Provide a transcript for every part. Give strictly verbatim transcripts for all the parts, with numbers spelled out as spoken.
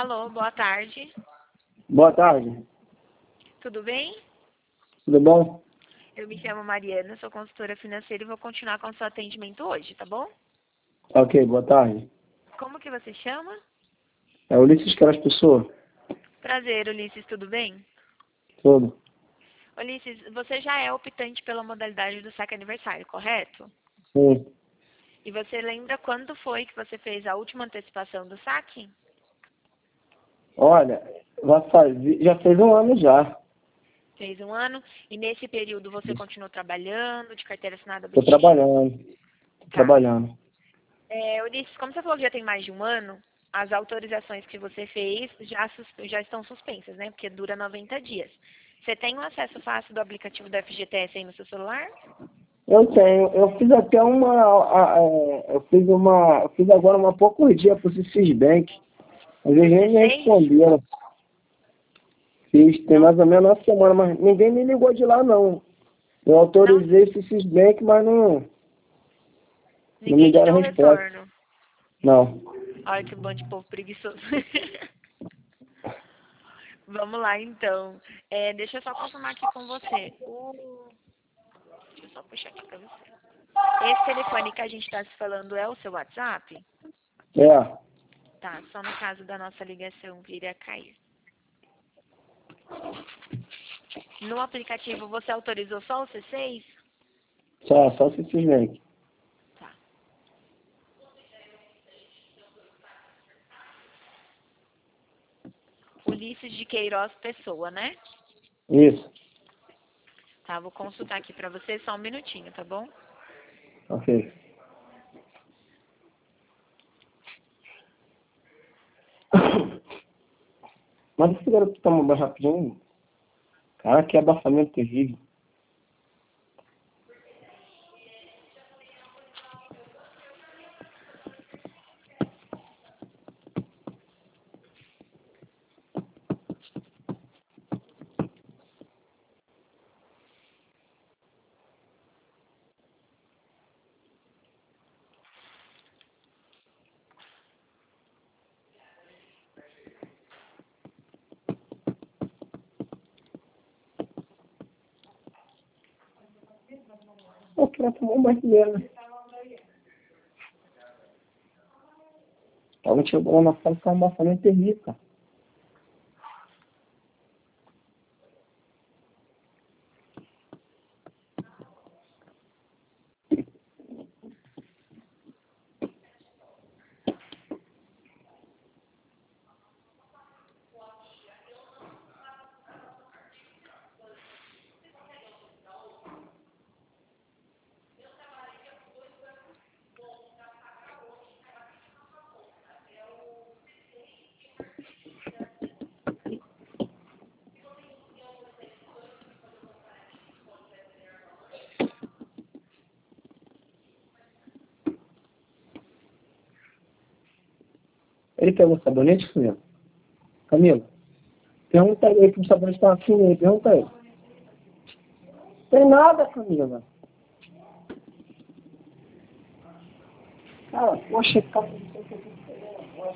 Alô, boa tarde. Boa tarde. Tudo bem? Tudo bom? Eu me chamo Mariana, sou consultora financeira e vou continuar com o seu atendimento hoje, tá bom? Ok, boa tarde. Como que você chama? É Ulisses Queiroz Pessoa? Prazer, Ulisses, tudo bem? Tudo. Ulisses, você já é optante pela modalidade do saque aniversário, correto? Sim. E você lembra quando foi que você fez a última antecipação do saque? Olha, já, faz, já fez um ano já. Fez um ano. E nesse período você continuou trabalhando, de carteira assinada Estou obtida? trabalhando. Tô Tá. trabalhando. É, Ulisses, como você falou que já tem mais de um ano, as autorizações que você fez já, sus- já estão suspensas, né? Porque dura noventa dias. Você tem um acesso fácil do aplicativo do F G T S aí no seu celular? Eu tenho. Eu fiz até uma. a- a- eu fiz uma. Eu fiz agora uma poucos dias para o C Bank. Mas eles nem me Você fez? responderam. Fiz, tem Não, mais ou menos uma semana, mas ninguém me ligou de lá não. Eu não, autorizei esse Bank, mas não, não me ninguém te deram deu um resposta. retorno. Não. Olha que bando de povo preguiçoso. Vamos lá, então. É, deixa eu só confirmar aqui com você. O... Deixa eu só puxar aqui pra você. Esse telefone que a gente está se falando é o seu WhatsApp? É. Tá, só no caso da nossa ligação vir a cair. No aplicativo você autorizou só o C seis? Só, só se Bank. Tá. Ulisses de Queiroz Pessoa, né? Isso. Tá, vou consultar aqui pra você só um minutinho, tá bom? Ok. Mas esse garoto toma mais rapidinho. Cara, que abafamento terrível. Eu queria tomar um banho dele. Tava chegou lá na sala com um abafamento terrível, cara. Ele pegou sabonete, Camila? Camila, pergunta a ele que o sabonete tá assim aí, pergunta a ele. Tem nada, Camila. Cara, poxa, cara, não sei o que eu tô fazendo agora.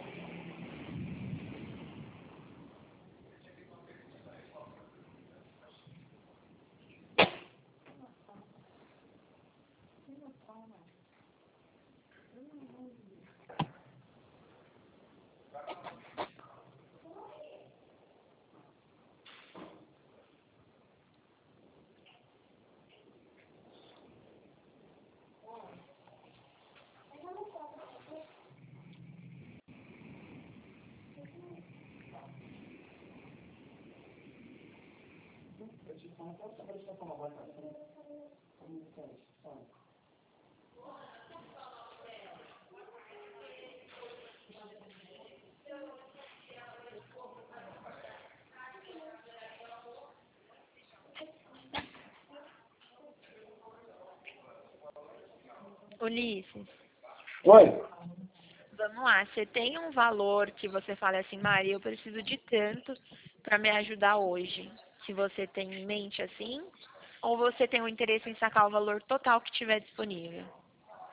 Ulisses, Oi? vamos lá. Você tem um valor que você fala assim, Maria, eu preciso de tanto pra me ajudar hoje. Que você tem em mente assim? Ou você tem o interesse em sacar o valor total que tiver disponível?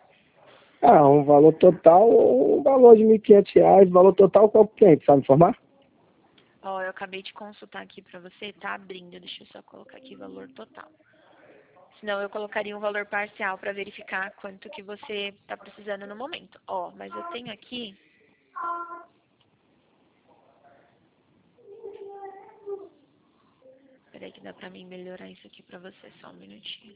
Ah, um valor total, um valor de mil e quinhentos reais, valor total qual que tem, sabe informar? Ó, eu acabei de consultar aqui pra você, tá abrindo. Deixa eu só colocar aqui o valor total. Senão eu colocaria um valor parcial para verificar quanto que você tá precisando no momento. Ó, mas eu tenho aqui... Peraí que dá pra mim melhorar isso aqui pra você, só um minutinho.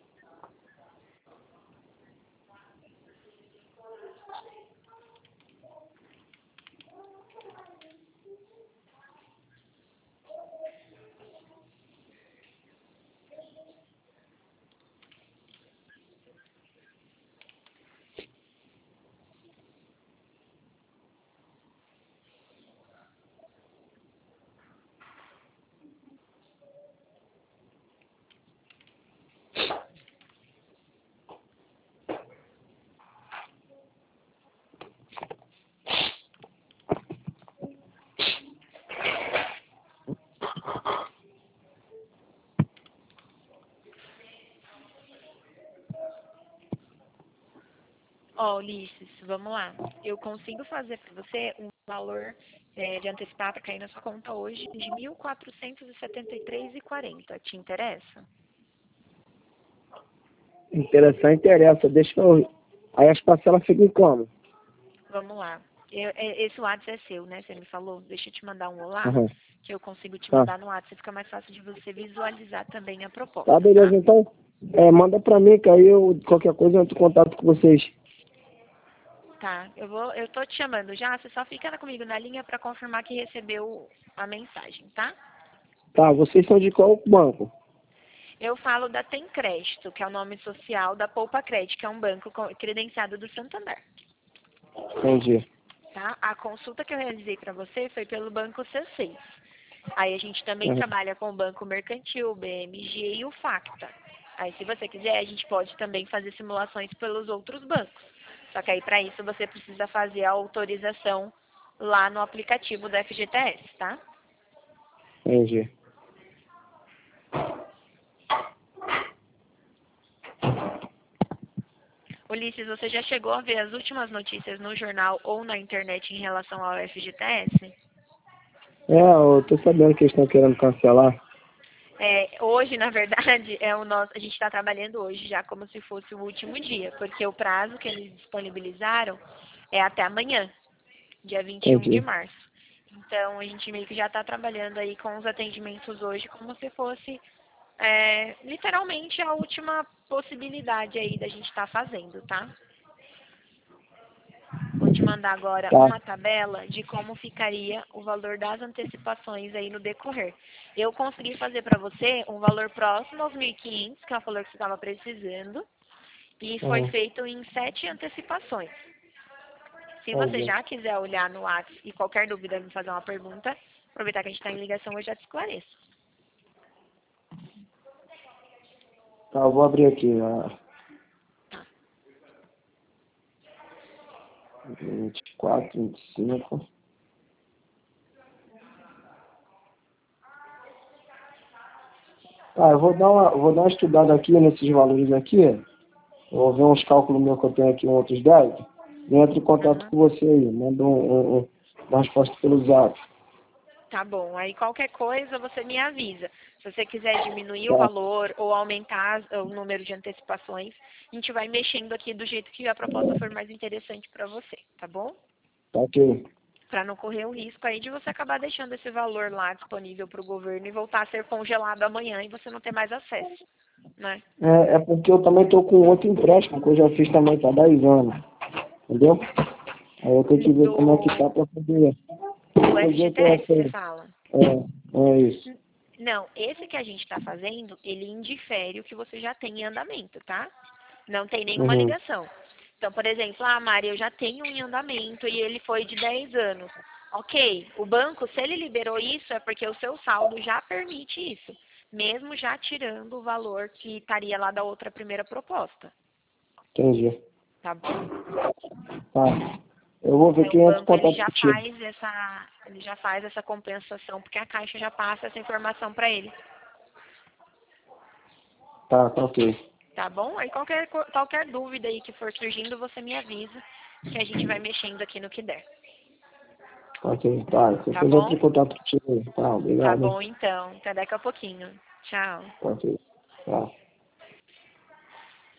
Ó, Ulisses, vamos lá. Eu consigo fazer para você um valor é, de antecipar para cair na sua conta hoje de mil quatrocentos e setenta e três reais e quarenta centavos. Te interessa? Interessante, interessa. Deixa eu... Aí as parcelas ficam como? Vamos lá. Eu, é, esse WhatsApp é seu, né? Você me falou. Deixa eu te mandar um olá, Uhum. que eu consigo te Tá. mandar no WhatsApp. Fica mais fácil de você visualizar também a proposta, Tá, beleza. tá? Então, é, manda pra mim, que aí eu, qualquer coisa, eu entro em contato com vocês. Tá. Eu vou, eu tô te chamando já. Você só fica comigo na linha para confirmar que recebeu a mensagem, tá? Tá, vocês são de qual banco? Eu falo da Tem Crédito, que é o nome social da Poupa Crédito, que é um banco co- credenciado do Santander. Entendi. Tá? A consulta que eu realizei para você foi pelo Banco C seis. Aí a gente também Uhum. trabalha com o Banco Mercantil, o B M G e o Facta. Aí se você quiser, a gente pode também fazer simulações pelos outros bancos. Só que aí para isso você precisa fazer a autorização lá no aplicativo do F G T S, tá? Entendi. Ulisses, você já chegou a ver as últimas notícias no jornal ou na internet em relação ao F G T S? É, eu tô sabendo que eles estão querendo cancelar. É, hoje, na verdade, é o nosso, a gente está trabalhando hoje já como se fosse o último dia, porque o prazo que eles disponibilizaram é até amanhã, dia vinte e um de Entendi. março. Então, a gente meio que já está trabalhando aí com os atendimentos hoje como se fosse é, literalmente a última possibilidade aí da gente estar fazendo, tá? Vou te mandar agora Tá. uma tabela de como ficaria o valor das antecipações aí no decorrer. Eu consegui fazer para você um valor próximo aos mil e quinhentos, que é o valor que você estava precisando, e foi Uhum. feito em sete antecipações. Se você Entendi. já quiser olhar no WhatsApp e qualquer dúvida me fazer uma pergunta, aproveitar que a gente está em ligação, eu já te esclareço. Tá, eu vou abrir aqui. Ó. Tá. vinte e quatro, vinte e cinco. Tá, eu vou dar uma, vou dar uma estudada aqui nesses valores aqui. Eu vou ver uns cálculos meus que eu tenho aqui, outros dez. E entro em contato Aham. com você aí. Manda um, um, um, uma resposta pelo zap. Tá bom. Aí qualquer coisa você me avisa. Se você quiser diminuir o Tá, valor ou aumentar as- o número de antecipações, a gente vai mexendo aqui do jeito que a proposta for mais interessante para você, tá bom? tá ok. Para não correr o risco aí de você acabar deixando esse valor lá disponível para o governo e voltar a ser congelado amanhã e você não ter mais acesso, né? É, é porque eu também tô com outro empréstimo que eu já fiz também tá dez anos. Entendeu? Aí eu tenho que ver como é que tá Do, pra poder do fazer com F G T S, essa você aí. fala? É, é isso. Não, esse que a gente está fazendo, ele indifere o que você já tem em andamento, tá? Não tem nenhuma Uhum. ligação. Então, por exemplo, ah, Mari, eu já tenho um em andamento e ele foi de dez anos. Ok, o banco, se ele liberou isso, é porque o seu saldo já permite isso, mesmo já tirando o valor que estaria lá da outra primeira proposta, Entendi. tá bom? Tá. Eu vou ver Então, o quem entra em banco, ele contato já contigo. faz essa, ele já faz essa compensação, porque a Caixa já passa essa informação para ele. Tá, tá ok. Tá bom? Aí qualquer, co- qualquer dúvida aí que for surgindo, você me avisa que a gente vai mexendo aqui no que der. Ok, tá. Depois Tá eu bom? entro em contato contigo. Tá, Tá obrigado. bom, então. Até daqui a pouquinho. Tchau. Ok, tá.